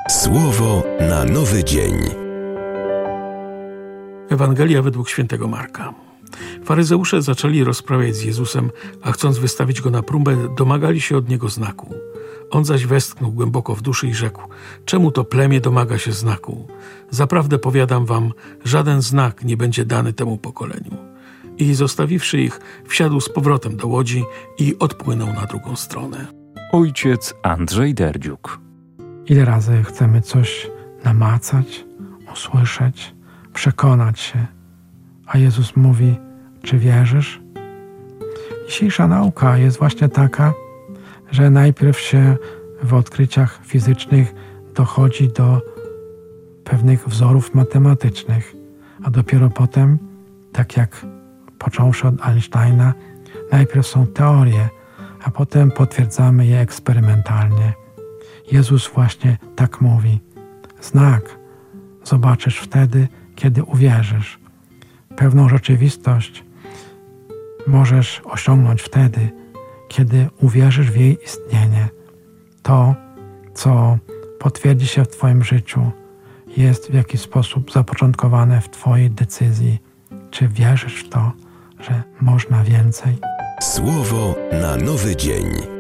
Słowo na nowy dzień. Ewangelia według świętego Marka. Faryzeusze zaczęli rozprawiać z Jezusem, a chcąc wystawić go na próbę, domagali się od niego znaku. On zaś westchnął głęboko w duszy i rzekł: czemu to plemię domaga się znaku? Zaprawdę powiadam wam, żaden znak nie będzie dany temu pokoleniu. I zostawiwszy ich, wsiadł z powrotem do łodzi i odpłynął na drugą stronę. Ojciec Andrzej Derdziuk. Ile razy chcemy coś namacać, usłyszeć, przekonać się, a Jezus mówi: czy wierzysz? Dzisiejsza nauka jest właśnie taka, że najpierw się w odkryciach fizycznych dochodzi do pewnych wzorów matematycznych, a dopiero potem, tak jak począwszy od Einsteina, najpierw są teorie, a potem potwierdzamy je eksperymentalnie. Jezus właśnie tak mówi: znak zobaczysz wtedy, kiedy uwierzysz. Pewną rzeczywistość możesz osiągnąć wtedy, kiedy uwierzysz w jej istnienie. To, co potwierdzi się w Twoim życiu, jest w jakiś sposób zapoczątkowane w Twojej decyzji. Czy wierzysz w to, że można więcej? Słowo na nowy dzień.